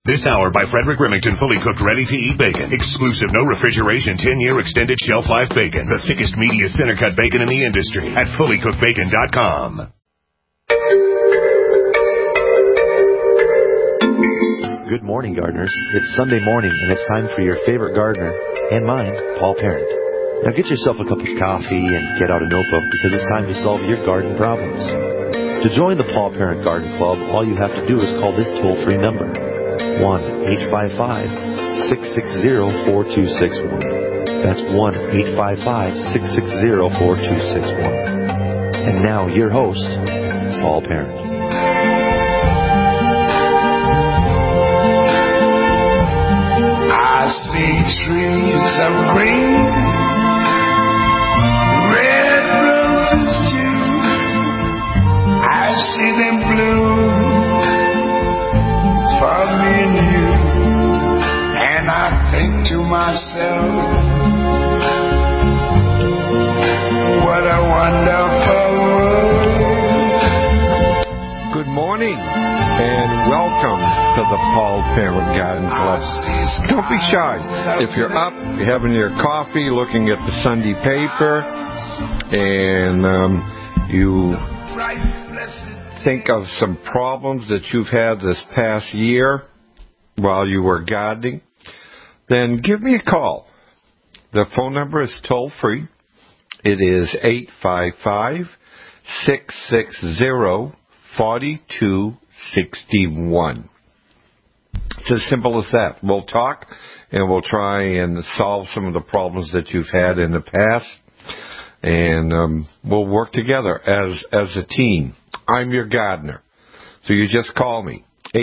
This hour by Frederick Remington, fully cooked, ready-to-eat bacon. Exclusive, no refrigeration, 10-year extended shelf life bacon. The thickest, meatiest, center-cut bacon in the industry at fullycookedbacon.com. Good morning, gardeners. It's Sunday morning, and it's time for your favorite gardener, and mine, Paul Parent. Now get yourself a cup of coffee and get out a notebook because it's time to solve your garden problems. To join the Paul Parent Garden Club, all you have to do is call this toll-free number, 1-855-660-4261. That's 1-855-660-4261. And now, your host, Paul Parent. I see trees of green, red roses too. I see them bloom for me and you. And I think to myself, what a wonderful world. Good morning and welcome to the Paul Parent Garden Club. Don't be shy. If you're up, you're having your coffee, looking at the Sunday paper, and you think of some problems that you've had this past year while you were gardening, then give me a call. The phone number is toll-free. It is 855-660-4261. It's as simple as that. We'll talk, and we'll try and solve some of the problems that you've had in the past, and we'll work together as a team. I'm your gardener, so you just call me,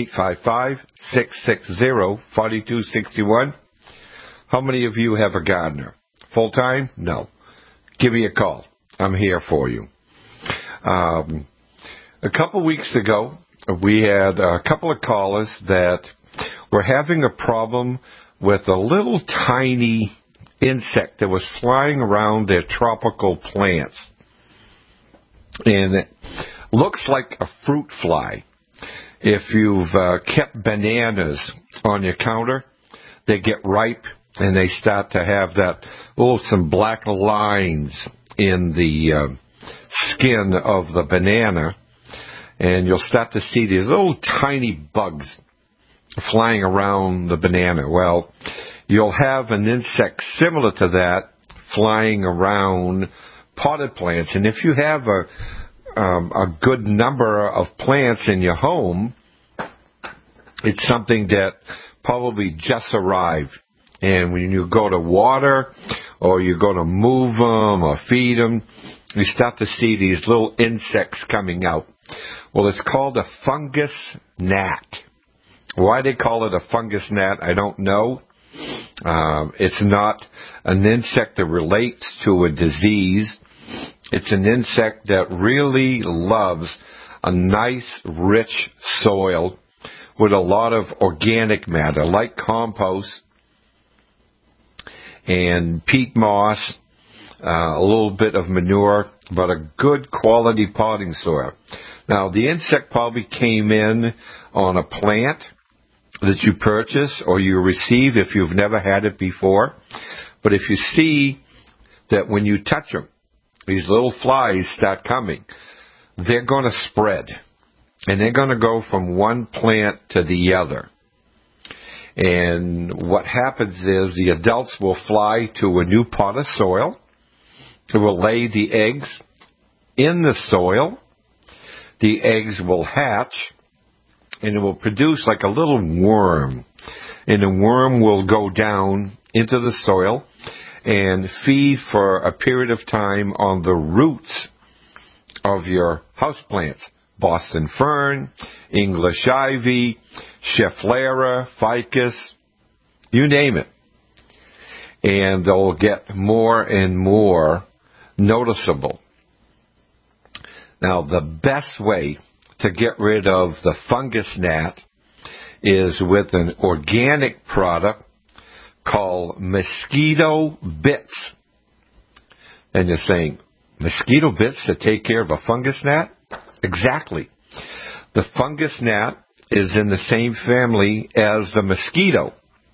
855-660-4261. How many of you have a gardener? Full-time? No. Give me a call. I'm here for you. A couple weeks ago, we had a couple of callers that were having a problem with a little tiny insect that was flying around their tropical plants. And it looks like a fruit fly. If you've kept bananas on your counter, they get ripe and they start to have some black lines in the skin of the banana, and you'll start to see these little tiny bugs flying around the banana. Well, you'll have an insect similar to that flying around potted plants, and if you have a good number of plants in your home, it's something that probably just arrived. And when you go to water or you go to move them or feed them, you start to see these little insects coming out. Well, it's called a fungus gnat. Why they call it a fungus gnat, I don't know. It's not an insect that relates to a disease. It's an insect that really loves a nice, rich soil with a lot of organic matter, like compost and peat moss, a little bit of manure, but a good quality potting soil. Now, the insect probably came in on a plant that you purchase or you receive if you've never had it before. But if you see that when you touch them, these little flies start coming, they're going to spread. And they're going to go from one plant to the other. And what happens is the adults will fly to a new pot of soil. It will lay the eggs in the soil. The eggs will hatch, and it will produce like a little worm. And the worm will go down into the soil and feed for a period of time on the roots of your houseplants. Boston fern, English ivy, schefflera, ficus, you name it. And they'll get more and more noticeable. Now, the best way to get rid of the fungus gnat is with an organic product called Mosquito Bits. And you're saying, mosquito bits to take care of a fungus gnat? Exactly. The fungus gnat is in the same family as the mosquito.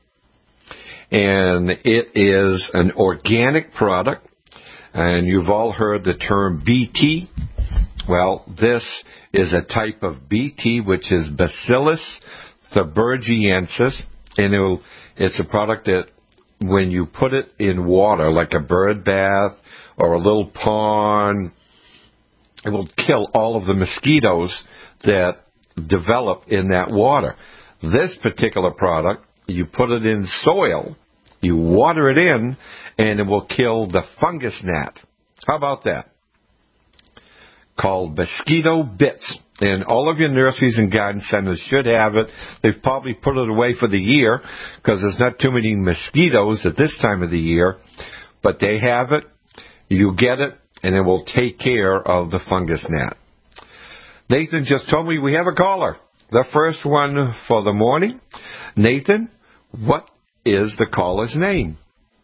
And it is an organic product. And you've all heard the term BT. Well, this is a type of BT, which is Bacillus thuringiensis. And it's a product that when you put it in water, like a bird bath or a little pond, it will kill all of the mosquitoes that develop in that water. This particular product, you put it in soil, you water it in, and it will kill the fungus gnat. How about that? Called Mosquito Bits. And all of your nurseries and garden centers should have it. They've probably put it away for the year because there's not too many mosquitoes at this time of the year. But they have it. You get it, and it will take care of the fungus gnat. Nathan just told me we have a caller. The first one for the morning. Nathan, what is the caller's name?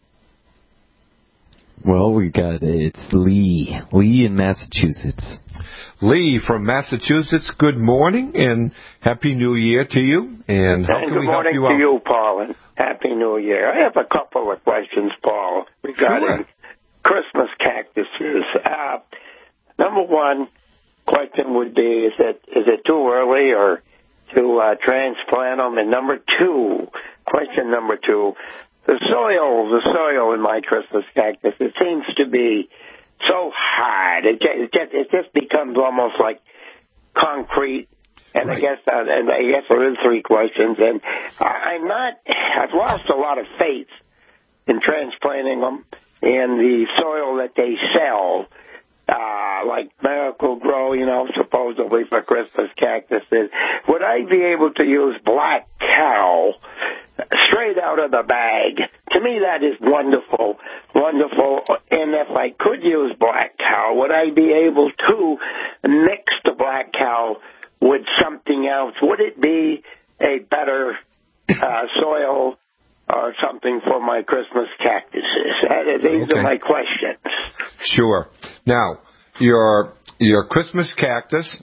Well, it's Lee. Lee in Massachusetts. Lee from Massachusetts, good morning and Happy New Year to you. And how can we help you out? Good morning to you, Paul, and Happy New Year. I have a couple of questions, Paul, regarding Christmas cactuses. Number one question would be, is it too early or to transplant them? And question number two, the soil in my Christmas cactus, it seems to be so hard. It just becomes almost like concrete. And right. I guess there is three questions. And I've lost a lot of faith in transplanting them in the soil that they sell, like Miracle Grow, supposedly for Christmas cactuses. Would I be able to use Black Cow straight out of the bag? To me, that is wonderful, wonderful. And if I could use Black Cow, would I be able to mix the Black Cow with something else? Would it be a better soil or something for my Christmas cactuses? These are my questions. Sure. Now, your Christmas cactus,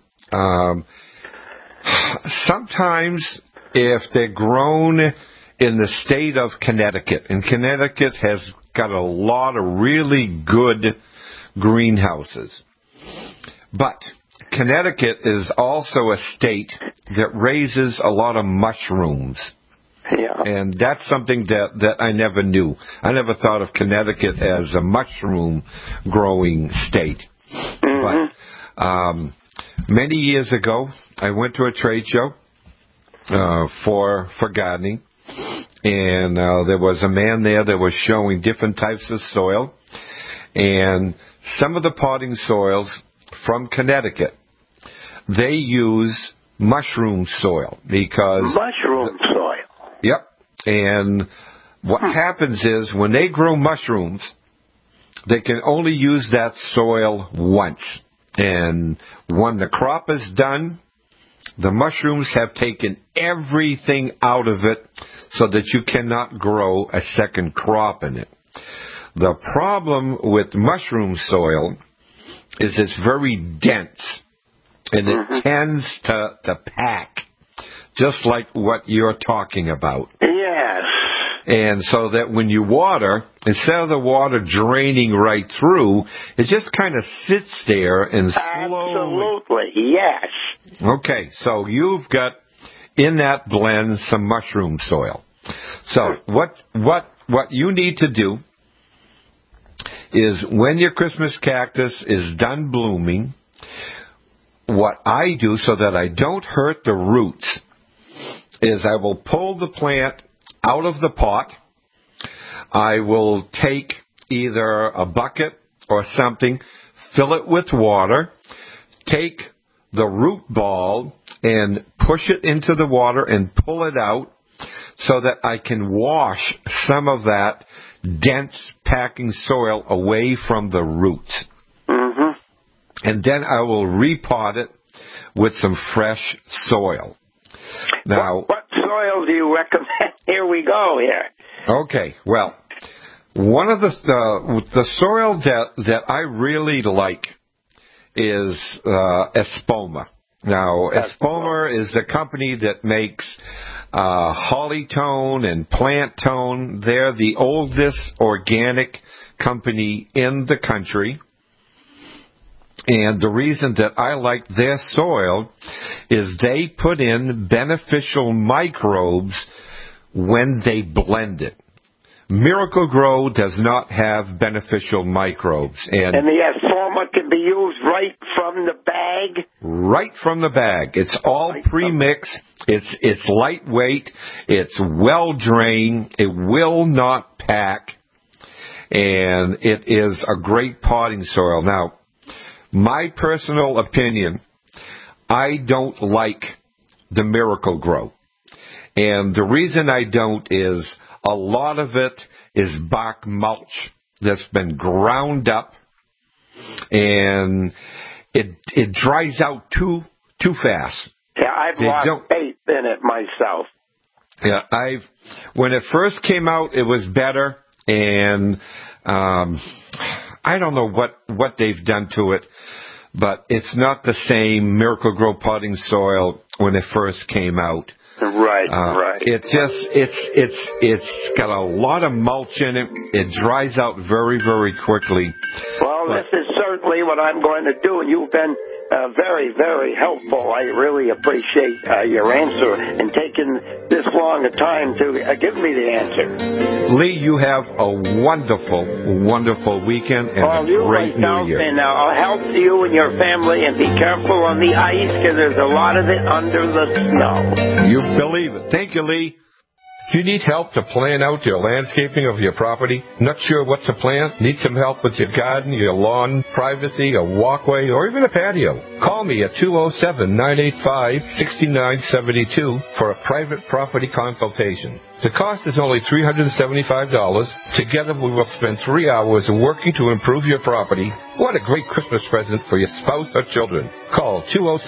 sometimes if they're grown in the state of Connecticut, and Connecticut has got a lot of really good greenhouses, but Connecticut is also a state that raises a lot of mushrooms. Yeah. And that's something that I never knew. I never thought of Connecticut as a mushroom growing state. Mm-hmm. But many years ago, I went to a trade show for gardening, and there was a man there that was showing different types of soil, and some of the potting soils from Connecticut, they use mushroom soil because mushroom soil. Yep. And what happens is when they grow mushrooms, they can only use that soil once. And when the crop is done, the mushrooms have taken everything out of it so that you cannot grow a second crop in it. The problem with mushroom soil is it's very dense, and it tends to pack, just like what you're talking about. Yes. And so that when you water, instead of the water draining right through, it just kind of sits there and slowly... Absolutely, yes. Okay, so you've got in that blend some mushroom soil. So what you need to do is when your Christmas cactus is done blooming, what I do so that I don't hurt the roots is I will pull the plant out of the pot. I will take either a bucket or something, fill it with water, take the root ball and push it into the water and pull it out so that I can wash some of that dense packing soil away from the roots. Mm-hmm. And then I will repot it with some fresh soil. Now, what soil do you recommend? Here we go here. Okay, well, one of the soil that I really like is Espoma. Now, Espoma is the company that makes Hollytone and Plant Tone. They're the oldest organic company in the country. And the reason that I like their soil is they put in beneficial microbes when they blend it. Miracle Grow does not have beneficial microbes. And the Espoma can be used right from the bag? Right from the bag. It's all pre-mixed. It's lightweight. It's well-drained. It will not pack. And it is a great potting soil. Now, my personal opinion, I don't like the Miracle Grow. And the reason I don't is a lot of it is bark mulch that's been ground up, and it dries out too fast. Yeah, I've lost faith in it myself. Yeah, when it first came out, it was better, and I don't know what they've done to it, but it's not the same Miracle Grow potting soil when it first came out. Right. It's got a lot of mulch in it. It dries out very, very quickly. Well, this is certainly what I'm going to do, and you've been very, very helpful. I really appreciate your answer and taking this long a time to give me the answer. Lee, you have a wonderful, wonderful weekend and a great New Year. And health to you and your family, and be careful on the ice because there's a lot of it under the snow. You believe it. Thank you, Lee. Do you need help to plan out your landscaping of your property? Not sure what to plant? Need some help with your garden, your lawn, privacy, a walkway, or even a patio? Call me at 207-985-6972 for a private property consultation. The cost is only $375. Together we will spend 3 hours working to improve your property. What a great Christmas present for your spouse or children. Call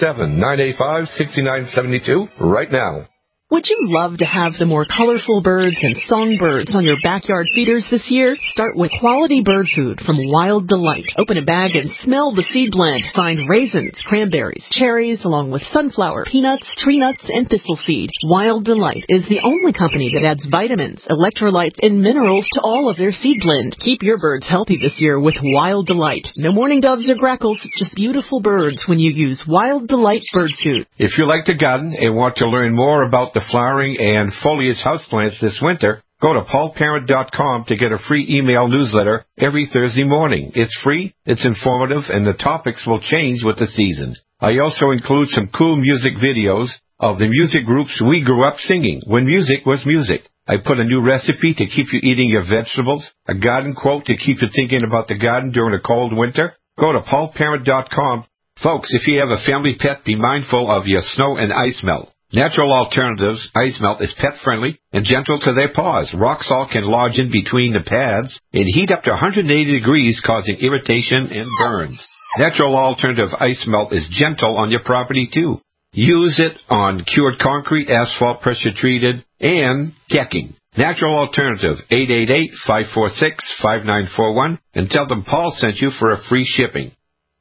207-985-6972 right now. Would you love to have the more colorful birds and songbirds on your backyard feeders this year? Start with quality bird food from Wild Delight. Open a bag and smell the seed blend. Find raisins, cranberries, cherries, along with sunflower, peanuts, tree nuts, and thistle seed. Wild Delight is the only company that adds vitamins, electrolytes, and minerals to all of their seed blend. Keep your birds healthy this year with Wild Delight. No mourning doves or grackles, just beautiful birds when you use Wild Delight bird food. If you like to garden and want to learn more about the flowering and foliage houseplants this winter, go to paulparent.com to get a free email newsletter every Thursday morning. It's free, it's informative, and the topics will change with the seasons. I also include some cool music videos of the music groups we grew up singing when music was music. I put a new recipe to keep you eating your vegetables, a garden quote to keep you thinking about the garden during a cold winter. Go to paulparent.com. Folks, if you have a family pet, be mindful of your snow and ice melt. Natural Alternatives Ice Melt is pet-friendly and gentle to their paws. Rock salt can lodge in between the pads and heat up to 180 degrees, causing irritation and burns. Natural Alternative Ice Melt is gentle on your property, too. Use it on cured concrete, asphalt, pressure-treated, and decking. Natural Alternative, 888-546-5941, and tell them Paul sent you for a free shipping.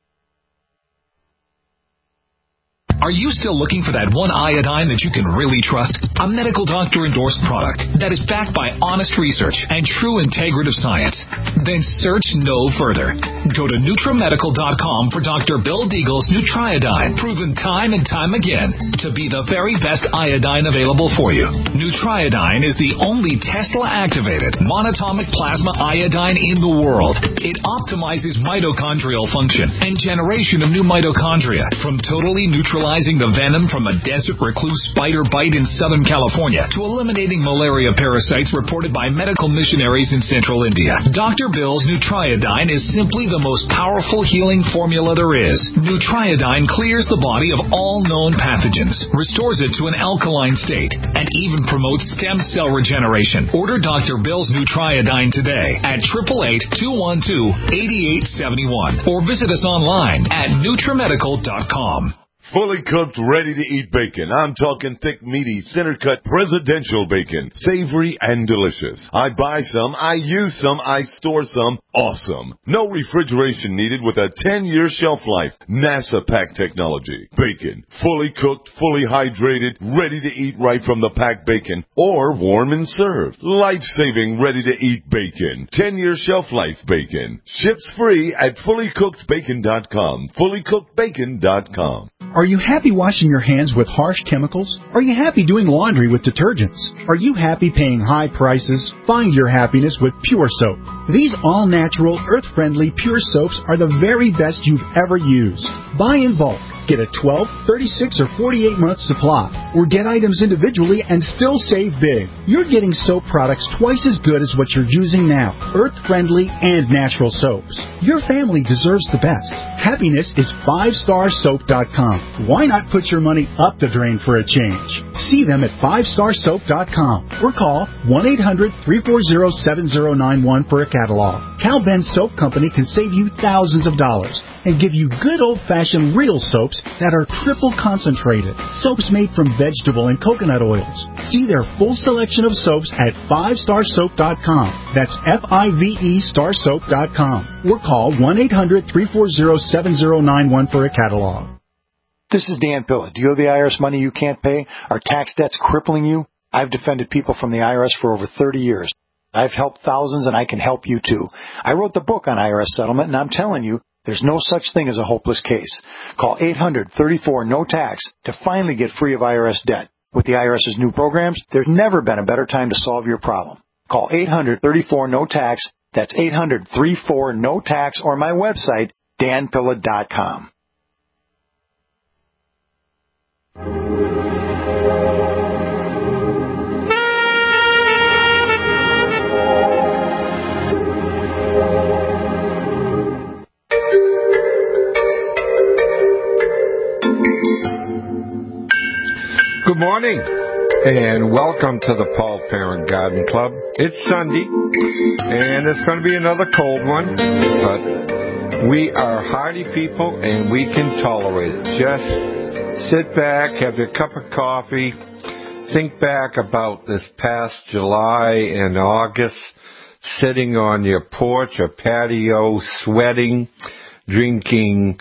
Are you still looking for that one iodine that you can really trust? A medical doctor-endorsed product that is backed by honest research and true integrative science? Then search no further. Go to NutriMedical.com for Dr. Bill Deagle's Nutriodine, proven time and time again to be the very best iodine available for you. Nutriodine is the only Tesla-activated monatomic plasma iodine in the world. It optimizes mitochondrial function and generation of new mitochondria from totally neutralizing the venom from a desert recluse spider bite in Southern California to eliminating malaria parasites reported by medical missionaries in Central India. Dr. Bill's Nutriodine is simply the most powerful healing formula there is. Nutriodine clears the body of all known pathogens, restores it to an alkaline state, and even promotes stem cell regeneration. Order Dr. Bill's Nutriodine today at 888-212-8871 or visit us online at NutriMedical.com. Fully cooked, ready-to-eat bacon. I'm talking thick, meaty, center-cut presidential bacon. Savory and delicious. I buy some, I use some, I store some. Awesome. No refrigeration needed with a 10-year shelf life. NASA pack technology. Bacon. Fully cooked, fully hydrated, ready to eat right from the packed bacon. Or warm and served. Life-saving, ready-to-eat bacon. 10-year shelf life bacon. Ships free at fullycookedbacon.com. Fullycookedbacon.com. Are you happy washing your hands with harsh chemicals? Are you happy doing laundry with detergents? Are you happy paying high prices? Find your happiness with Pure Soap. These all-natural, earth-friendly Pure Soaps are the very best you've ever used. Buy in bulk. Get a 12, 36, or 48-month supply. Or get items individually and still save big. You're getting soap products twice as good as what you're using now. Earth-friendly and natural soaps. Your family deserves the best. Happiness is 5starsoap.com. Why not put your money up the drain for a change? See them at 5starsoap.com or call 1-800-340-7091 for a catalog. Cal Ben Soap Company can save you thousands of dollars and give you good old-fashioned real soaps that are triple concentrated. Soaps made from vegetable and coconut oils. See their full selection of soaps at 5starsoap.com. That's F-I-V-E starsoap.com. Or call 1-800-340-7091 for a catalog. This is Dan Pilla. Do you owe the IRS money you can't pay? Are tax debts crippling you? I've defended people from the IRS for over 30 years. I've helped thousands, and I can help you too. I wrote the book on IRS settlement, and I'm telling you, there's no such thing as a hopeless case. Call 800-34-NO-TAX to finally get free of IRS debt. With the IRS's new programs, there's never been a better time to solve your problem. Call 800-34-NO-TAX. That's 800-34-NO-TAX, or my website, danpilla.com. Good morning, and welcome to the Paul Parent Garden Club. It's Sunday, and it's going to be another cold one, but we are hardy people, and we can tolerate it. Just sit back, have your cup of coffee, think back about this past July and August, sitting on your porch or patio, sweating, drinking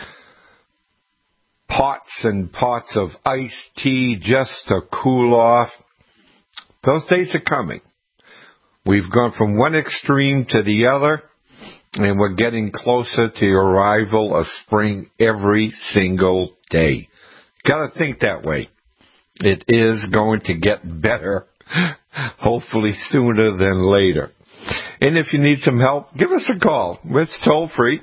pots and pots of iced tea just to cool off. Those days are coming. We've gone from one extreme to the other, and we're getting closer to the arrival of spring every single day. Got to think that way. It is going to get better, hopefully sooner than later. And if you need some help, give us a call. It's toll free,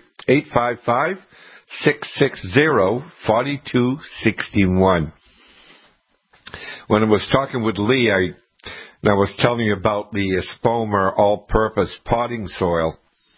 855-660-4261. When I was talking with Lee, I was telling you about the Espomer all-purpose potting soil.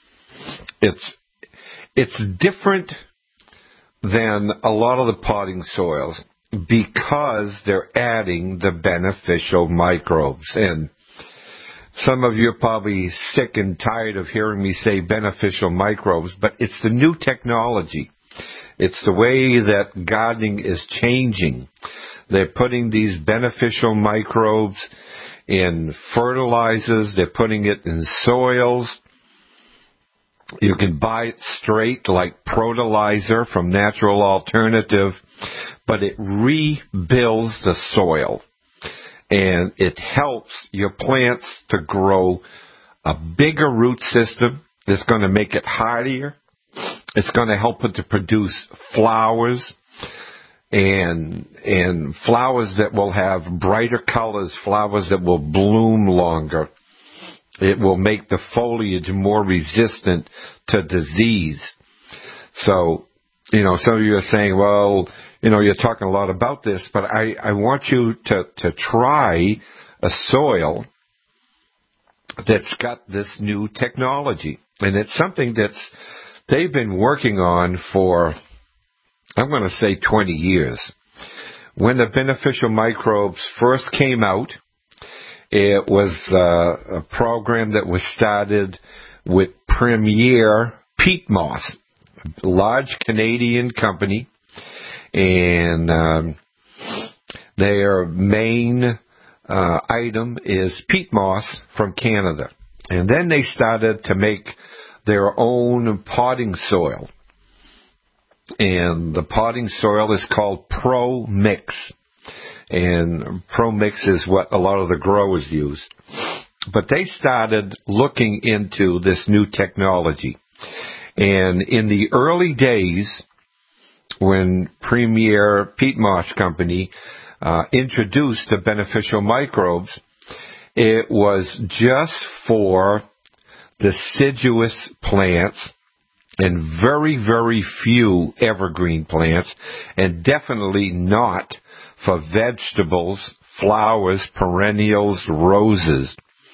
It's different than a lot of the potting soils because they're adding the beneficial microbes. And some of you are probably sick and tired of hearing me say beneficial microbes, but it's the new technology. It's the way that gardening is changing. They're putting these beneficial microbes in fertilizers. They're putting it in soils. You can buy it straight like Protolizer from Natural Alternative, but it rebuilds the soil. And it helps your plants to grow a bigger root system that's going to make it hardier. It's going to help it to produce flowers and flowers that will have brighter colors, flowers that will bloom longer. It will make the foliage more resistant to disease. So, some of you are saying, well, you're talking a lot about this, but I want you to try a soil that's got this new technology. And it's something they've been working on for, I'm going to say 20 years. When the beneficial microbes first came out, it was a program that was started with Premier Peat Moss, a large Canadian company. and their main item is peat moss from Canada. And then they started to make their own potting soil. And the potting soil is called Pro Mix. And Pro Mix is what a lot of the growers use. But they started looking into this new technology. And in the early days, when Premier Peat Moss Company introduced the beneficial microbes, it was just for deciduous plants and very, very few evergreen plants, and definitely not for vegetables, flowers, perennials, roses.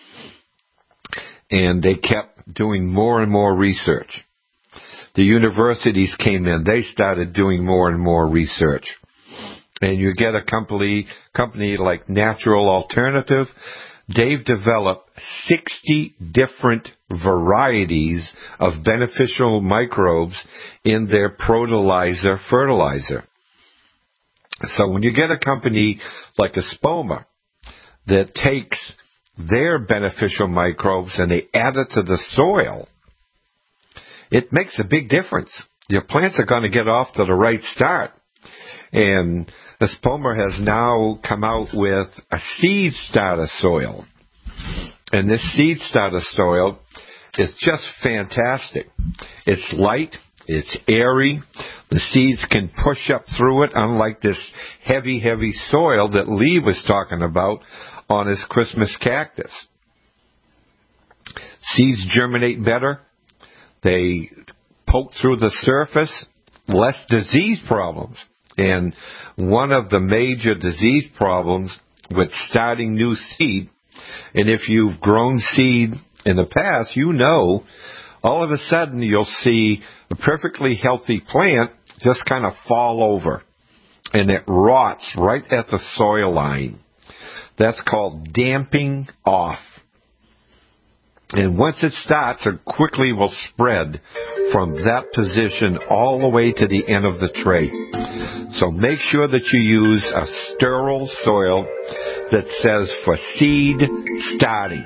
And they kept doing more and more research. The universities came in. They started doing more and more research. And you get a company like Natural Alternative. They've developed 60 different varieties of beneficial microbes in their Protolizer fertilizer. So when you get a company like Espoma that takes their beneficial microbes and they add it to the soil, it makes a big difference. Your plants are going to get off to the right start. And Espoma has now come out with a seed starter soil. And this seed starter soil is just fantastic. It's light, it's airy, the seeds can push up through it, unlike this heavy, heavy soil that Lee was talking about on his Christmas cactus. Seeds germinate better. They poke through the surface, less disease problems. And one of the major disease problems with starting new seed, and if you've grown seed in the past, you know, all of a sudden you'll see a perfectly healthy plant just kind of fall over, and it rots right at the soil line. That's called damping off. And once it starts, it quickly will spread from that position all the way to the end of the tray. So make sure that you use a sterile soil that says for seed starting.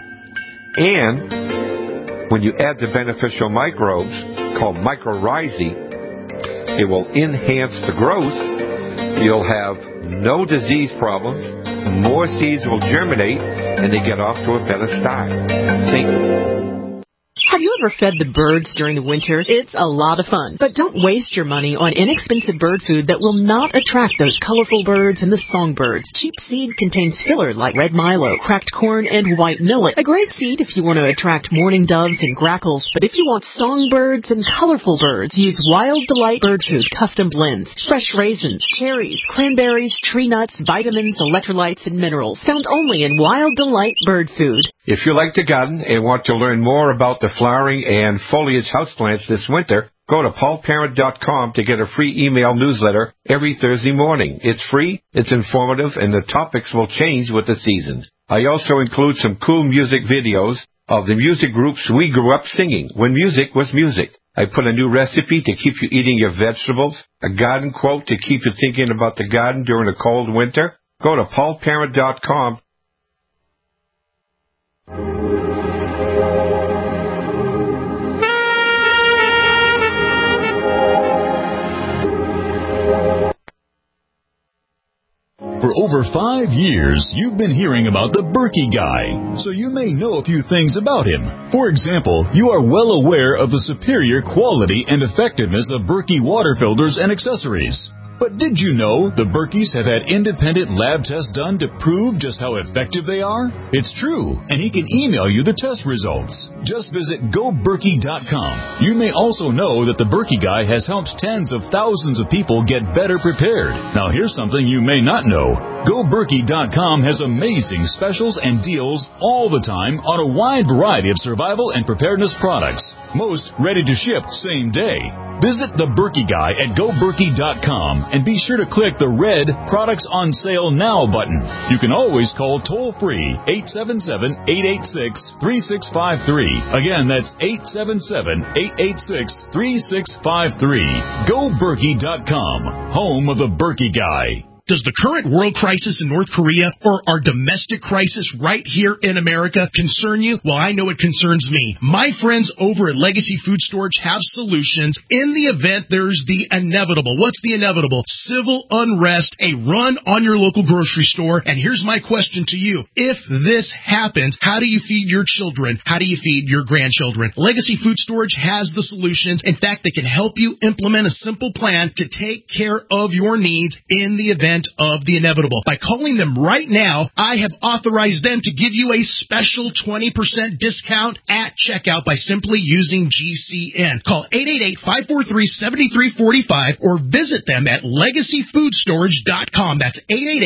And when you add the beneficial microbes called mycorrhizae, it will enhance the growth. You'll have no disease problems. More seeds will germinate, and they get off to a better start. Thank you. Have you ever fed the birds during the winter? It's a lot of fun. But don't waste your money on inexpensive bird food that will not attract those colorful birds and the songbirds. Cheap seed contains filler like red milo, cracked corn, and white millet. A great seed if you want to attract mourning doves and grackles. But if you want songbirds and colorful birds, use Wild Delight Bird Food Custom Blends. Fresh raisins, cherries, cranberries, tree nuts, vitamins, electrolytes, and minerals. Found only in Wild Delight Bird Food. If you like to garden and want to learn more about the flowering and foliage houseplants this winter, go to paulparent.com to get a free email newsletter every Thursday morning. It's free, it's informative, and the topics will change with the seasons. I also include some cool music videos of the music groups we grew up singing when music was music. I put a new recipe to keep you eating your vegetables, a garden quote to keep you thinking about the garden during a cold winter. Go to paulparent.com. For over 5 years, you've been hearing about the Berkey Guy, so you may know a few things about him. For example, you are well aware of the superior quality and effectiveness of Berkey water filters and accessories. But did you know the Berkeys have had independent lab tests done to prove just how effective they are? It's true, and he can email you the test results. Just visit GoBerkey.com. You may also know that the Berkey Guy has helped tens of thousands of people get better prepared. Now here's something you may not know. GoBerkey.com has amazing specials and deals all the time on a wide variety of survival and preparedness products. Most ready to ship same day. Visit the Berkey Guy at GoBerkey.com and be sure to click the red Products on Sale Now button. You can always call toll-free 877-886-3653. Again, that's 877-886-3653. GoBerkey.com, home of the Berkey Guy. Does the current world crisis in North Korea or our domestic crisis right here in America concern you? Well, I know it concerns me. My friends over at Legacy Food Storage have solutions in the event there's the inevitable. What's the inevitable? Civil unrest, a run on your local grocery store. And here's my question to you. If this happens, how do you feed your children? How do you feed your grandchildren? Legacy Food Storage has the solutions. In fact, they can help you implement a simple plan to take care of your needs in the event of the inevitable. By calling them right now, I have authorized them to give you a special 20% discount at checkout by simply using GCN. Call 888-543-7345 or visit them at LegacyFoodStorage.com. That's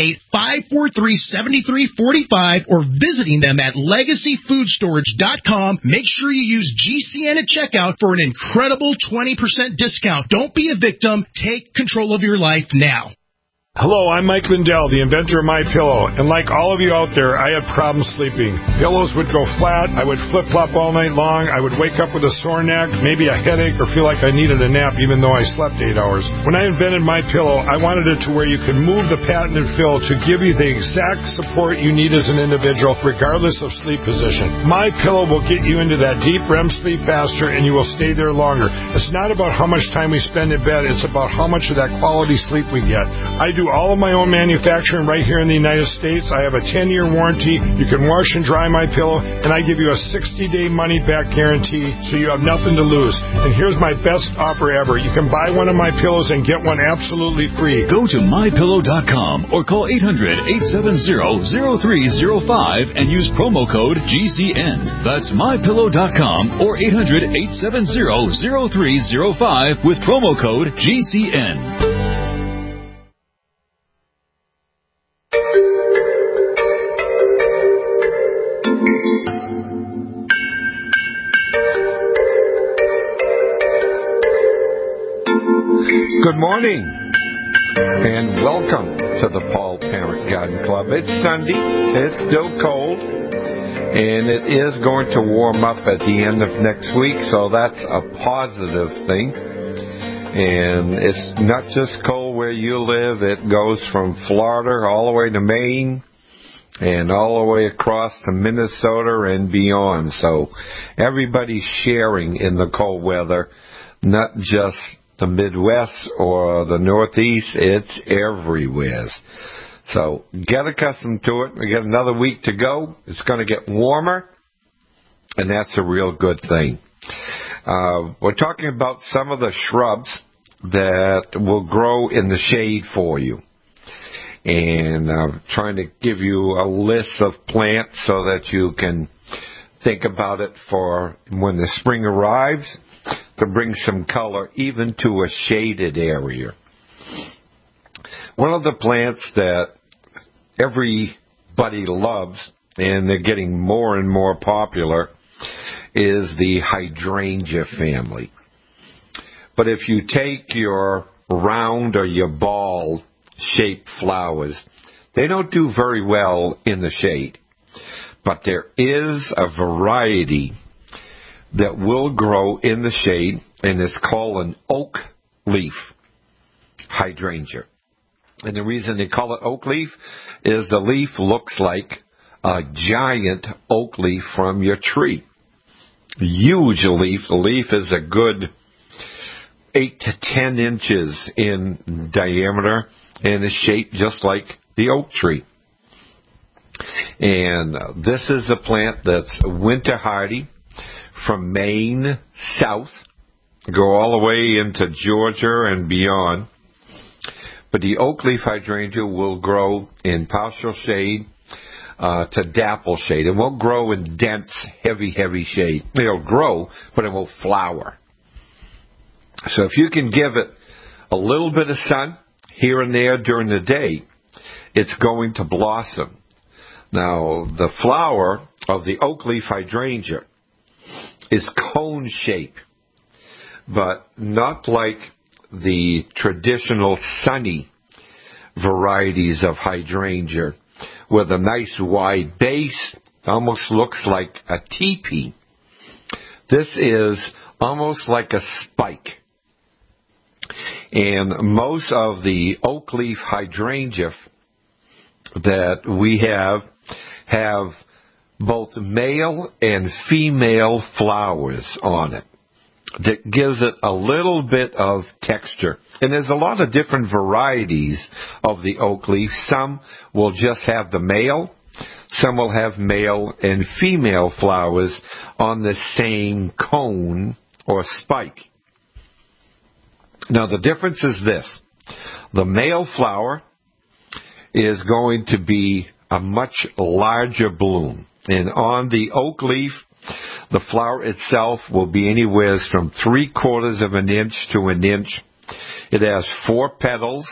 888-543-7345 or visiting them at LegacyFoodStorage.com. Make sure you use GCN at checkout for an incredible 20% discount. Don't be a victim. Take control of your life now. Hello, I'm Mike Lindell, the inventor of MyPillow, and like all of you out there, I had problems sleeping. Pillows would go flat, I would flip-flop all night long, I would wake up with a sore neck, maybe a headache, or feel like I needed a nap even though I slept 8 hours. When I invented MyPillow, I wanted it to where you could move the patented fill to give you the exact support you need as an individual, regardless of sleep position. MyPillow will get you into that deep REM sleep faster, and you will stay there longer. It's not about how much time we spend in bed, it's about how much of that quality sleep we get. I do all of my own manufacturing right here in the United States. I have a 10-year warranty. You can wash and dry my pillow, and I give you a 60-day money-back guarantee, so you have nothing to lose. And here's my best offer ever. You can buy one of my pillows and get one absolutely free. Go to MyPillow.com or call 800-870-0305 and use promo code GCN. That's MyPillow.com or 800-870-0305 with promo code GCN. Good morning, and welcome to the Paul Parent Garden Club. It's Sunday, it's still cold, and it is going to warm up at the end of next week, so that's a positive thing. And it's not just cold where you live, it goes from Florida all the way to Maine, and all the way across to Minnesota and beyond. So everybody's sharing in the cold weather, not just the Midwest or the Northeast, it's everywhere. So get accustomed to it. We got another week to go. It's going to get warmer, and that's a real good thing. We're talking about some of the shrubs that will grow in the shade for you. And I'm trying to give you a list of plants so that you can think about it for when the spring arrives, to bring some color even to a shaded area. One of the plants that everybody loves, and they're getting more and more popular, is the hydrangea family. But if you take your round or your ball-shaped flowers, they don't do very well in the shade. But there is a variety that will grow in the shade, and it's called an oak leaf hydrangea. And the reason they call it oak leaf is the leaf looks like a giant oak leaf from your tree. Huge leaf. The leaf is a good 8 to 10 inches in diameter and is shaped just like the oak tree. And this is a plant that's winter hardy. From Maine south, go all the way into Georgia and beyond. But the oak leaf hydrangea will grow in partial shade to dapple shade. It won't grow in dense, heavy shade. It'll grow, but it won't flower. So if you can give it a little bit of sun here and there during the day, it's going to blossom. Now, the flower of the oak leaf hydrangea is cone shape, but not like the traditional sunny varieties of hydrangea with a nice wide base, almost looks like a teepee. This is almost like a spike. And most of the oak leaf hydrangea that we have both male and female flowers on it. That gives it a little bit of texture. And there's a lot of different varieties of the oak leaf. Some will just have the male. Some will have male and female flowers on the same cone or spike. Now the difference is this. The male flower is going to be a much larger bloom. And on the oak leaf, the flower itself will be anywhere from 3/4 of an inch to an inch. It has 4 petals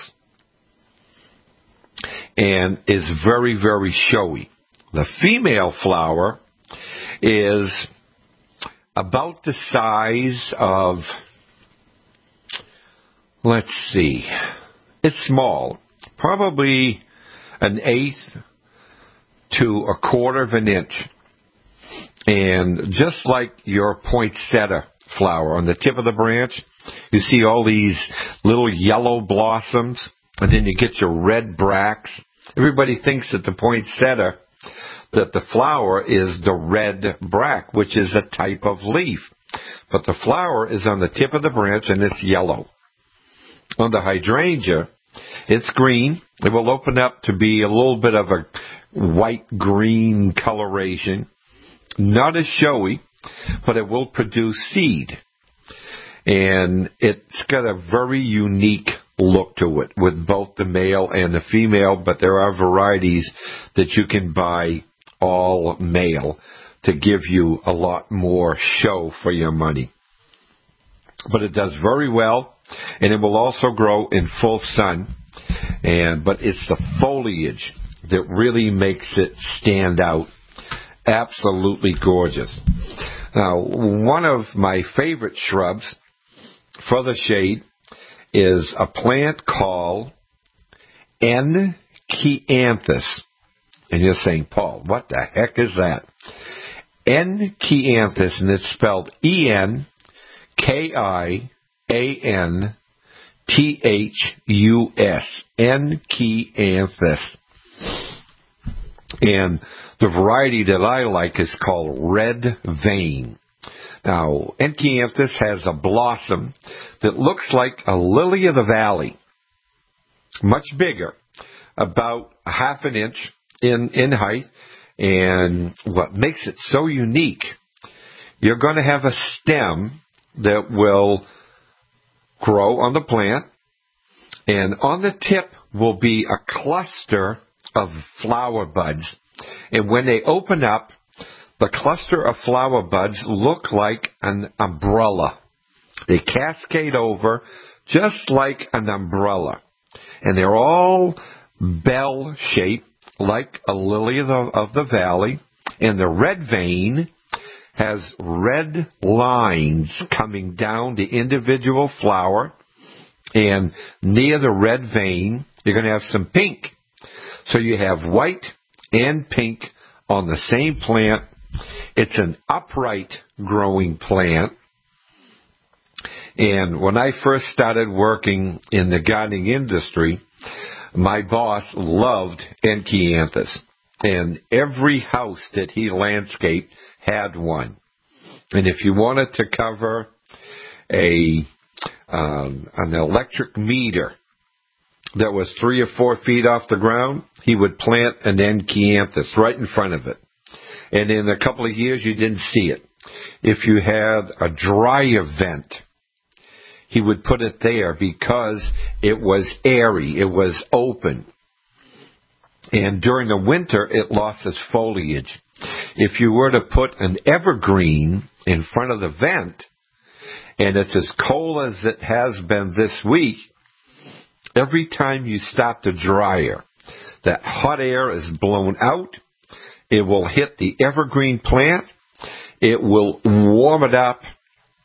and is very, very showy. The female flower is about the size of, let's see, it's small, probably 1/8 to 1/4 of an inch. And just like your poinsettia flower on the tip of the branch, you see all these little yellow blossoms, and then you get your red bracts. Everybody thinks that the poinsettia, that the flower is the red bract, which is a type of leaf. But the flower is on the tip of the branch, and it's yellow. On the hydrangea, it's green. It will open up to be a little bit of a white-green coloration. Not as showy, but it will produce seed. And it's got a very unique look to it with both the male and the female, but there are varieties that you can buy all male to give you a lot more show for your money. But it does very well, and it will also grow in full sun. But it's the foliage that really makes it stand out. Absolutely gorgeous. Now, one of my favorite shrubs for the shade is a plant called Enchanthus. And you're saying, Paul, what the heck is that? Enchanthus, and it's spelled Enkaianthus. Enchanthus. And the variety that I like is called Red Vein. Now, Enchanthus has a blossom that looks like a lily of the valley. Much bigger, about 1/2 inch in height. And what makes it so unique, you're going to have a stem that will grow on the plant. And on the tip will be a cluster of flower buds. And when they open up, the cluster of flower buds look like an umbrella. They cascade over just like an umbrella. And they're all bell-shaped like a lily of the valley. And the red vein has red lines coming down the individual flower. And near the red vein, you're going to have some pink. So you have white and pink on the same plant. It's an upright growing plant. And when I first started working in the gardening industry, my boss loved Enchanthus. And every house that he landscaped had one. And if you wanted to cover an electric meter that was 3 or 4 feet off the ground, he would plant an Enchanthus right in front of it. And in a couple of years, you didn't see it. If you had a dryer vent, he would put it there because it was airy, it was open. And during the winter, it lost its foliage. If you were to put an evergreen in front of the vent, and it's as cold as it has been this week, every time you stop the dryer, that hot air is blown out. It will hit the evergreen plant. It will warm it up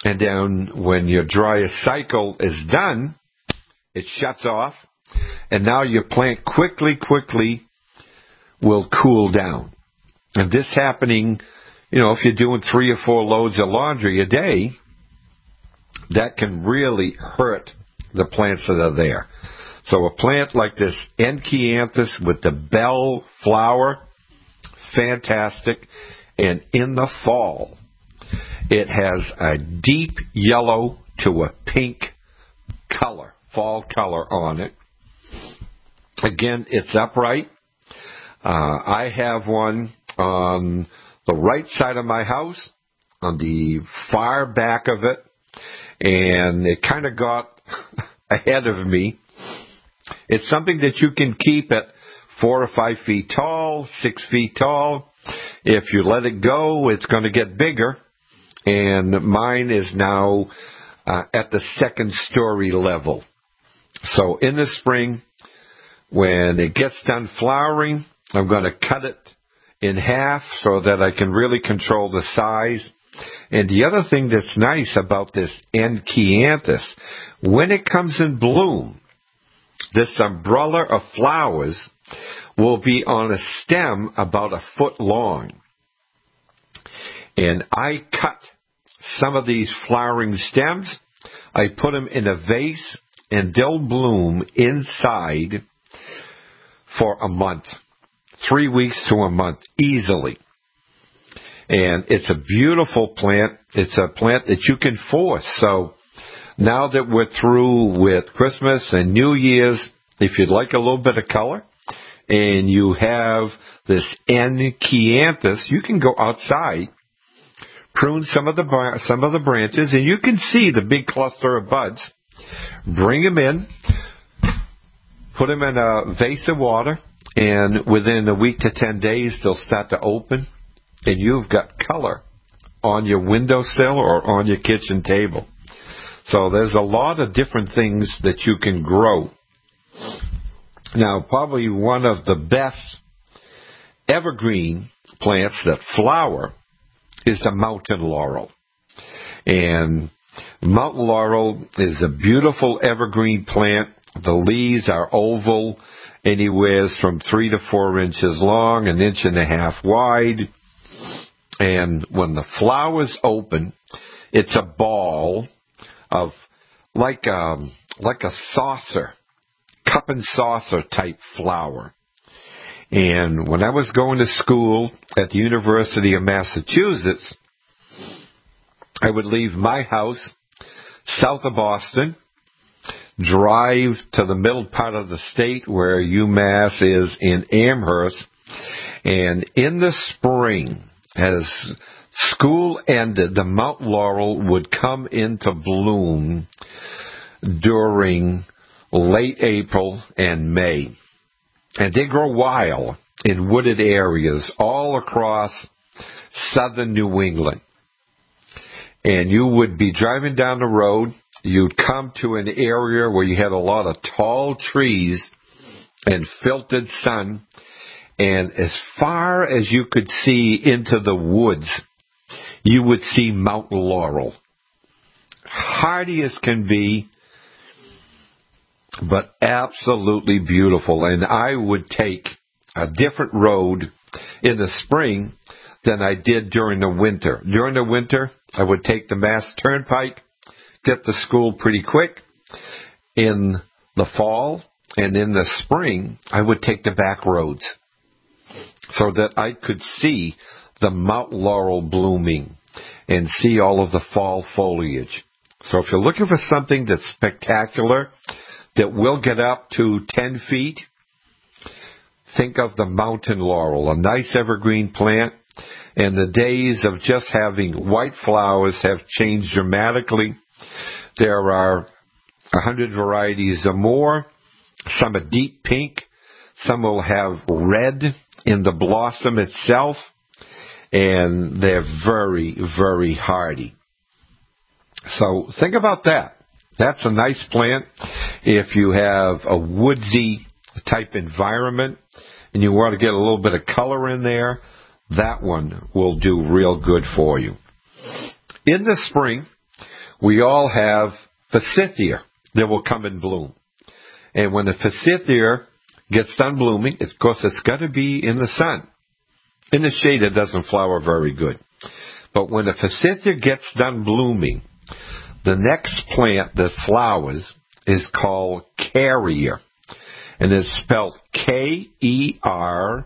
and then when your driest cycle is done, it shuts off, and now your plant quickly will cool down. And this happening, if you're doing 3 or 4 loads of laundry a day, that can really hurt the plants that are there. So a plant like this Enchanthus with the bell flower, fantastic. And in the fall, it has a deep yellow to a pink color, fall color on it. Again, it's upright. I have one on the right side of my house, on the far back of it, and it kind of got ahead of me. It's something that you can keep at 4 or 5 feet tall, 6 feet tall. If you let it go, it's going to get bigger, and mine is now at the 2nd story level. So in the spring, when it gets done flowering, I'm going to cut it in half so that I can really control the size. And the other thing that's nice about this Enchanthus, when it comes in bloom, this umbrella of flowers will be on a stem about 1 foot long. And I cut some of these flowering stems, I put them in a vase, and they'll bloom inside for a month. 3 weeks to a month, easily. And it's a beautiful plant. It's a plant that you can force. So now that we're through with Christmas and New Year's, if you'd like a little bit of color, and you have this Enchanthus, you can go outside, prune some of the branches, and you can see the big cluster of buds. Bring them in, put them in a vase of water, and within a week to 10 days, they'll start to open, and you've got color on your windowsill or on your kitchen table. So there's a lot of different things that you can grow. Now, probably one of the best evergreen plants that flower is the mountain laurel. And mountain laurel is a beautiful evergreen plant. The leaves are oval, anywhere from 3 to 4 inches long, 1.5 inches wide. And when the flowers open, it's a ball of like a saucer, cup and saucer type flower. And when I was going to school at the University of Massachusetts, I would leave my house south of Boston, drive to the middle part of the state where UMass is in Amherst, and in the spring, as school ended, the mountain laurel would come into bloom during late April and May. And they grow wild in wooded areas all across southern New England. And you would be driving down the road, you'd come to an area where you had a lot of tall trees and filtered sun, and as far as you could see into the woods, you would see mountain laurel. Hardy as can be, but absolutely beautiful. And I would take a different road in the spring than I did during the winter. During the winter, I would take the Mass Turnpike, get to school pretty quick. In the fall and in the spring, I would take the back roads so that I could see the mountain laurel blooming and see all of the fall foliage. So if you're looking for something that's spectacular, that will get up to 10 feet, think of the mountain laurel, a nice evergreen plant. And the days of just having white flowers have changed dramatically. There are 100 varieties or more. Some are deep pink. Some will have red in the blossom itself. And they're very, very hardy. So think about that. That's a nice plant. If you have a woodsy type environment and you want to get a little bit of color in there, that one will do real good for you. In the spring, we all have forsythia that will come in bloom. And when the forsythia gets done blooming, of course, it's got to be in the sun. In the shade, it doesn't flower very good. But when the forsythia gets done blooming, the next plant that flowers is called carrier. And it's spelled K-E-R-R-I-A.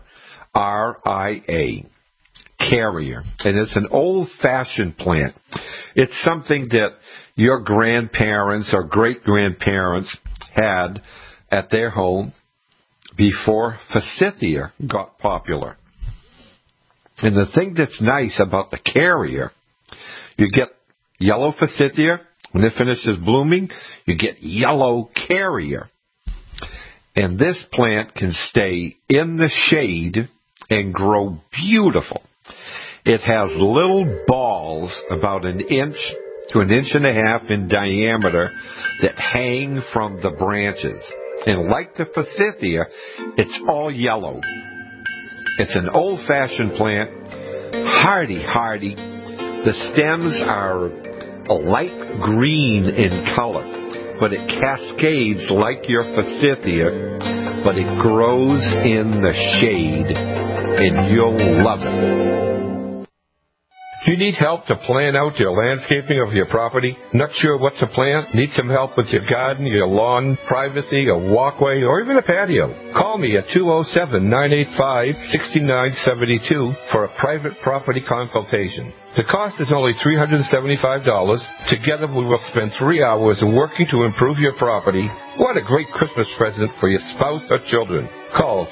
Carrier. And it's an old-fashioned plant. It's something that your grandparents or great-grandparents had at their home before forsythia got popular. And the thing that's nice about the carrier, you get yellow forsythia. When it finishes blooming, you get yellow carrier. And this plant can stay in the shade and grow beautiful. It has little balls about 1 inch to 1.5 inches in diameter that hang from the branches. And like the forsythia, it's all yellow. It's an old-fashioned plant, hardy. The stems are light green in color, but it cascades like your forsythia, but it grows in the shade, and you'll love it. Do you need help to plan out your landscaping of your property? Not sure what to plant? Need some help with your garden, your lawn, privacy, a walkway, or even a patio? Call me at 207-985-6972 for a private property consultation. The cost is only $375. Together we will spend 3 hours working to improve your property. What a great Christmas present for your spouse or children. Call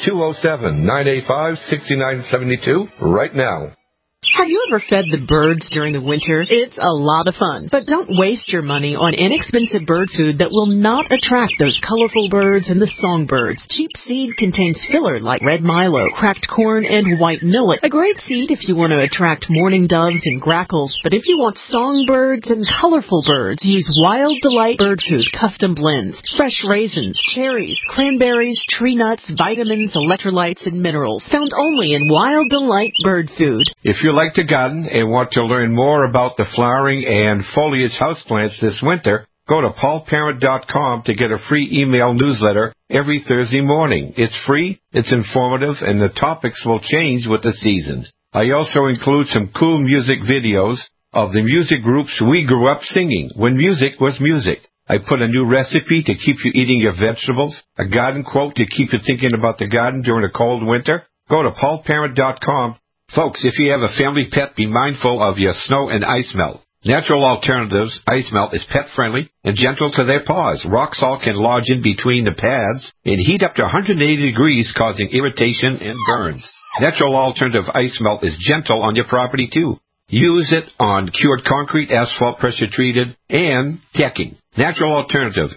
207-985-6972 right now. Have you ever fed the birds during the winter? It's a lot of fun. But don't waste your money on inexpensive bird food that will not attract those colorful birds and the songbirds. Cheap seed contains filler like red milo, cracked corn, and white millet. A great seed if you want to attract mourning doves and grackles. But if you want songbirds and colorful birds, use Wild Delight Bird Food Custom Blends. Fresh raisins, cherries, cranberries, tree nuts, vitamins, electrolytes, and minerals. Found only in Wild Delight Bird Food. If you like to garden and want to learn more about the flowering and foliage houseplants this winter, go to paulparent.com to get a free email newsletter every Thursday morning. It's free, it's informative, and the topics will change with the seasons. I also include some cool music videos of the music groups we grew up singing when music was music. I put a new recipe to keep you eating your vegetables, a garden quote to keep you thinking about the garden during a cold winter. Go to paulparent.com. Folks, if you have a family pet, be mindful of your snow and ice melt. Natural Alternatives Ice Melt is pet-friendly and gentle to their paws. Rock salt can lodge in between the pads and heat up to 180 degrees, causing irritation and burns. Natural Alternative Ice Melt is gentle on your property, too. Use it on cured concrete, asphalt pressure-treated, and decking. Natural Alternative,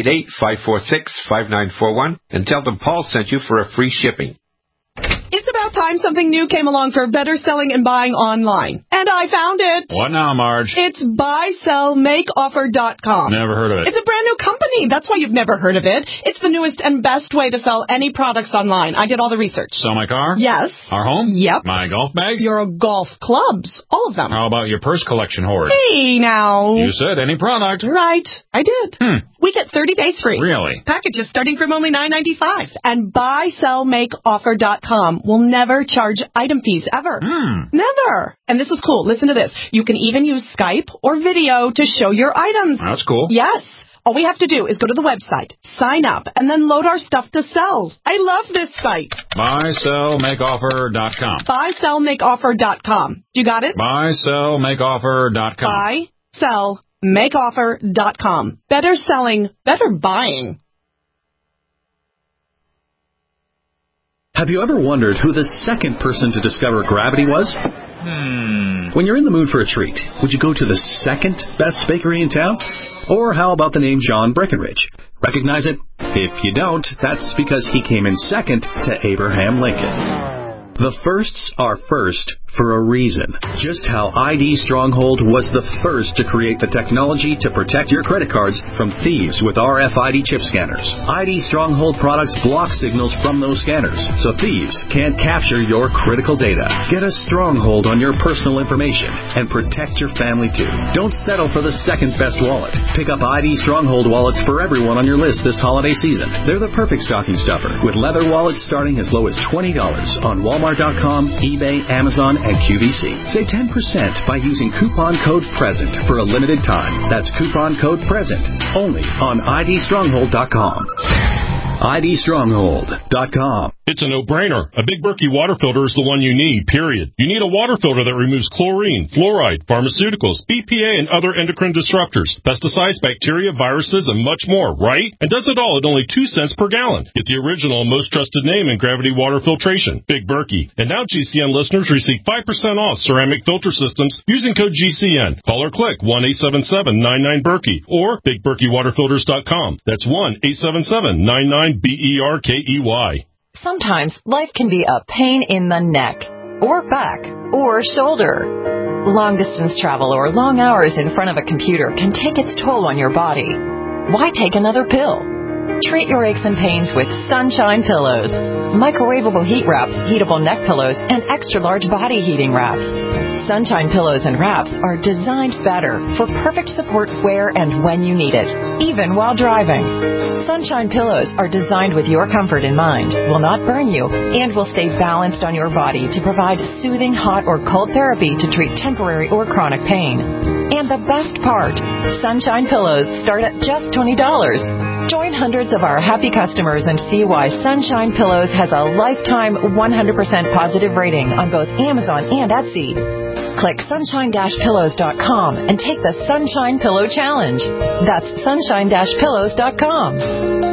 888-546-5941, and tell them Paul sent you for a free shipping. It's about time something new came along for better selling and buying online. And I found it. What now, Marge? It's buysellmakeoffer.com. Never heard of it. It's a brand new company. That's why you've never heard of it. It's the newest and best way to sell any products online. I did all the research. Sell my car? Yes. Our home? Yep. My golf bag? Your golf clubs. All of them. How about your purse collection hoard? Hey, now. You said any product. Right. I did. We get 30 days free. Really? Packages starting from only $9.95. And buysellmakeoffer.com will never charge item fees ever. Never. And this is cool. Listen to this. You can even use Skype or video to show your items. That's cool. Yes. All we have to do is go to the website, sign up, and then load our stuff to sell. I love this site. Buysellmakeoffer.com. Buysellmakeoffer.com. You got it? Buysellmakeoffer.com. Buysellmakeoffer.com. Better selling, better buying. Have you ever wondered who the second person to discover gravity was? When you're in the mood for a treat, would you go to the second best bakery in town? Or how about the name John Breckenridge? Recognize it? If you don't, that's because he came in second to Abraham Lincoln. The firsts are first for a reason. Just how ID Stronghold was the first to create the technology to protect your credit cards from thieves with RFID chip scanners. ID Stronghold products block signals from those scanners, so thieves can't capture your critical data. Get a stronghold on your personal information and protect your family too. Don't settle for the second best wallet. Pick up ID Stronghold wallets for everyone on your list this holiday season. They're the perfect stocking stuffer, with leather wallets starting as low as $20 on Walmart.com, eBay, Amazon, and QVC. Save 10% by using coupon code PRESENT for a limited time. That's coupon code PRESENT only on IDStronghold.com. IDStronghold.com. It's a no-brainer. A Big Berkey water filter is the one you need, period. You need a water filter that removes chlorine, fluoride, pharmaceuticals, BPA, and other endocrine disruptors, pesticides, bacteria, viruses, and much more, right? And does it all at only 2 cents per gallon. Get the original and most trusted name in gravity water filtration, Big Berkey. And now GCN listeners receive 5% off ceramic filter systems using code GCN. Call or click 1-877-99-BERKEY or BigBerkeyWaterFilters.com. That's 1-877-99-BERKEY. Sometimes life can be a pain in the neck, or back, or shoulder. Long-distance travel or long hours in front of a computer can take its toll on your body. Why take another pill? Treat your aches and pains with Sunshine Pillows. Microwavable heat wraps, heatable neck pillows, and extra-large body heating wraps. Sunshine Pillows and wraps are designed better for perfect support where and when you need it, even while driving. Sunshine Pillows are designed with your comfort in mind, will not burn you, and will stay balanced on your body to provide soothing hot or cold therapy to treat temporary or chronic pain. And the best part, Sunshine Pillows start at just $20. Join hundreds of our happy customers and see why Sunshine Pillows has a lifetime 100% positive rating on both Amazon and Etsy. Click sunshine-pillows.com and take the Sunshine Pillow Challenge. That's sunshine-pillows.com.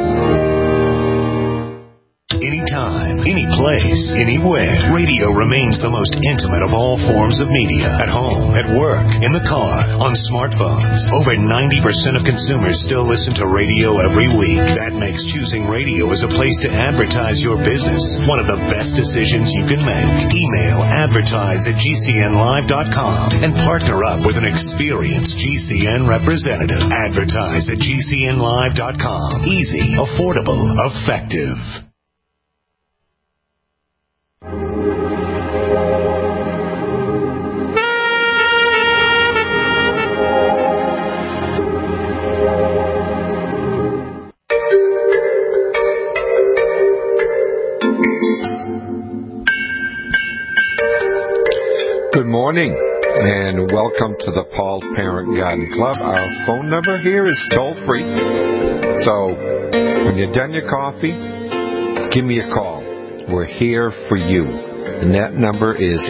Anytime, any place, anywhere, radio remains the most intimate of all forms of media. At home, at work, in the car, on smartphones. Over 90% of consumers still listen to radio every week. That makes choosing radio as a place to advertise your business one of the best decisions you can make. Email advertise@gcnlive.com and partner up with an experienced GCN representative. Advertise@gcnlive.com. Easy, affordable, effective. Good morning, and welcome to the Paul's Parent Garden Club. Our phone number here is toll-free. So when you're done your coffee, give me a call. We're here for you. And that number is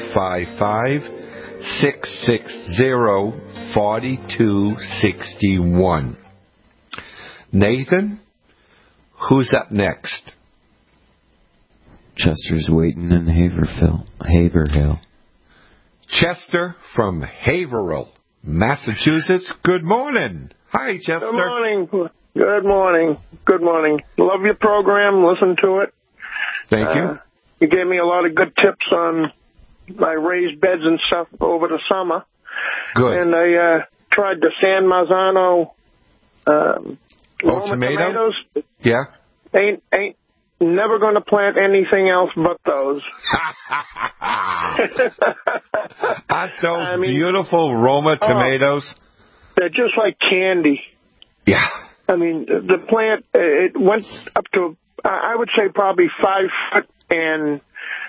855-660-4261. Nathan, who's up next? Chester's waiting in Haverhill. Chester from Haverhill, Massachusetts. Good morning. Hi, Chester. Good morning. Good morning. Good morning. Love your program. Listen to it. Thank you. You gave me a lot of good tips on my raised beds and stuff over the summer. Good. And I tried the San Marzano tomatoes. Yeah. Ain't never going to plant anything else but those. Aren't those beautiful Roma tomatoes? They're just like candy. Yeah. I mean, the plant, it went up to, I would say probably 5 foot, and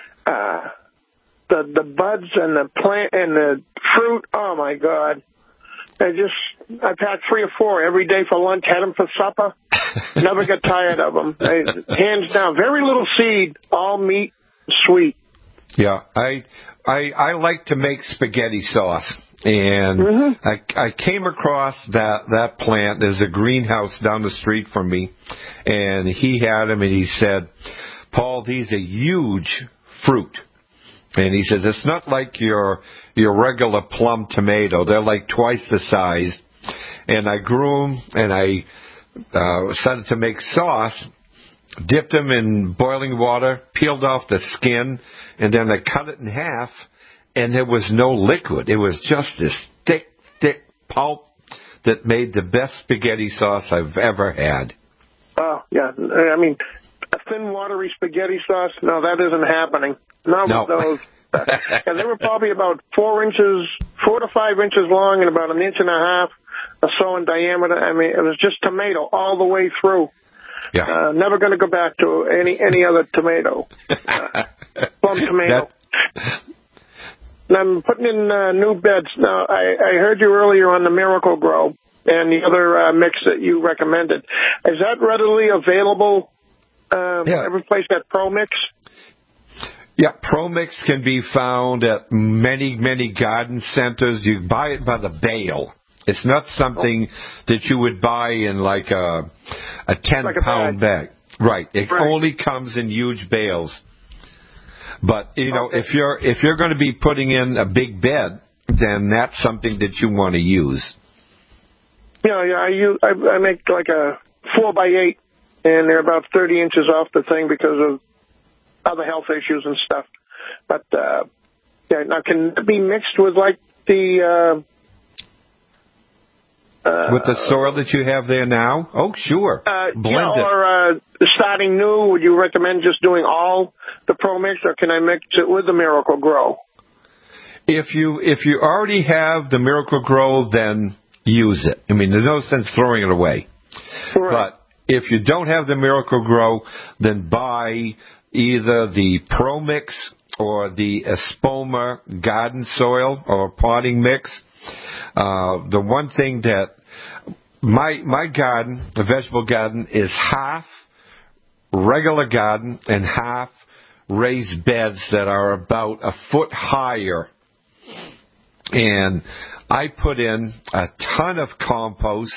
the buds and the plant and the fruit, oh my God. I've had 3 or 4 every day for lunch, had them for supper. Never get tired of them. Hands down. Very little seed, all meat, sweet. Yeah, I like to make spaghetti sauce, and I came across that plant. There's a greenhouse down the street from me, and he had them, and he said, Paul, these are huge fruit. And he says, it's not like your regular plum tomato. They're like twice the size. And I grew them, and I started to make sauce, dipped them in boiling water, peeled off the skin, and then I cut it in half And there was no liquid. It was just this thick pulp that made the best spaghetti sauce I've ever had. Oh, yeah. I mean, a thin, watery spaghetti sauce, no, that isn't happening. Not with those. And they were probably about 4 to 5 inches long and about 1.5 inches or so in diameter. I mean, it was just tomato all the way through. Yeah. Never going to go back to any other tomato. Plum tomato. And I'm putting in new beds. Now, I heard you earlier on the Miracle Grow and the other mix that you recommended. Is that readily available? Every place at Pro Mix? Yeah, Pro Mix can be found at many garden centers. You buy it by the bale. It's not something that you would buy in like a 10-pound bag. Right. It only comes in huge bales. But if you're going to be putting in a big bed, then that's something that you want to use. Yeah. I make like a 4x8, and they're about 30 inches off the thing because of other health issues and stuff. But now can it be mixed with like the with the soil that you have there now? Oh, sure. Blend it. Or starting new, would you recommend just doing all the Pro Mix, or can I mix it with the Miracle Grow? If you already have the Miracle Grow, then use it. I mean, there's no sense throwing it away. Right. But if you don't have the Miracle Grow, then buy either the Pro Mix or the Espoma garden soil or potting mix. The one thing that my garden, the vegetable garden, is half regular garden and half raised beds that are about a foot higher. And I put in a ton of compost,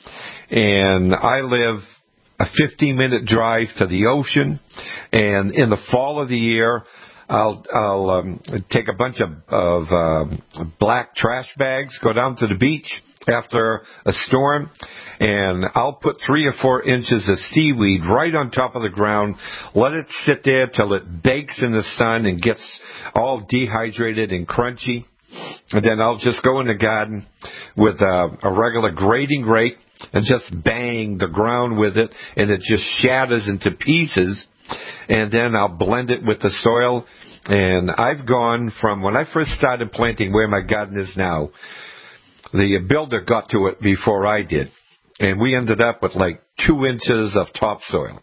and I live a 15-minute drive to the ocean, and in the fall of the year, I'll take a bunch of black trash bags, go down to the beach after a storm, and I'll put 3 or 4 inches of seaweed right on top of the ground, let it sit there till it bakes in the sun and gets all dehydrated and crunchy, and then I'll just go in the garden with a regular grading rake and just bang the ground with it, and it just shatters into pieces. And then I'll blend it with the soil. And I've gone from when I first started planting where my garden is now, the builder got to it before I did. And we ended up with like 2 inches of topsoil.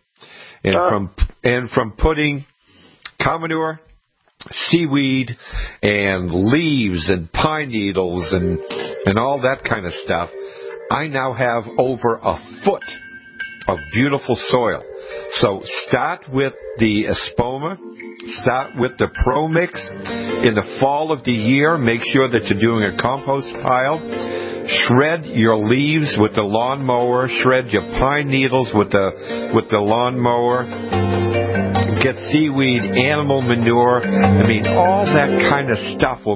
And from putting cow manure, seaweed, and leaves and pine needles and all that kind of stuff, I now have over a foot of beautiful soil. So start with the Espoma, start with the Pro Mix. In the fall of the year, make sure that you're doing a compost pile. Shred your leaves with the lawnmower. Shred your pine needles with the lawnmower. Get seaweed, animal manure. I mean, all that kind of stuff will.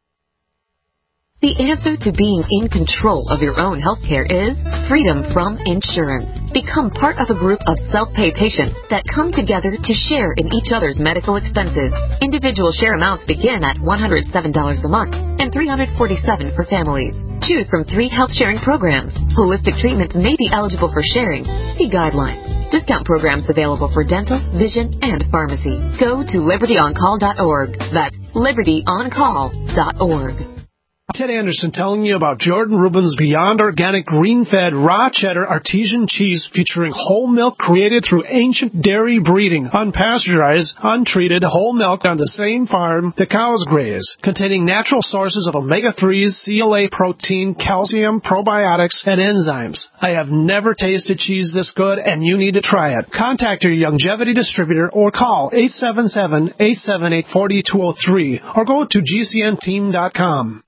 The answer to being in control of your own healthcare is freedom from insurance. Become part of a group of self-pay patients that come together to share in each other's medical expenses. Individual share amounts begin at $107 a month and $347 for families. Choose from 3 health-sharing programs. Holistic treatments may be eligible for sharing. See guidelines. Discount programs available for dental, vision, and pharmacy. Go to libertyoncall.org. That's libertyoncall.org. Ted Anderson telling you about Jordan Rubin's Beyond Organic Green-Fed Raw Cheddar Artesian Cheese featuring whole milk created through ancient dairy breeding, unpasteurized, untreated whole milk on the same farm the cows graze, containing natural sources of omega-3s, CLA protein, calcium, probiotics, and enzymes. I have never tasted cheese this good, and you need to try it. Contact your Youngevity distributor or call 877-878-4203 or go to gcnteam.com.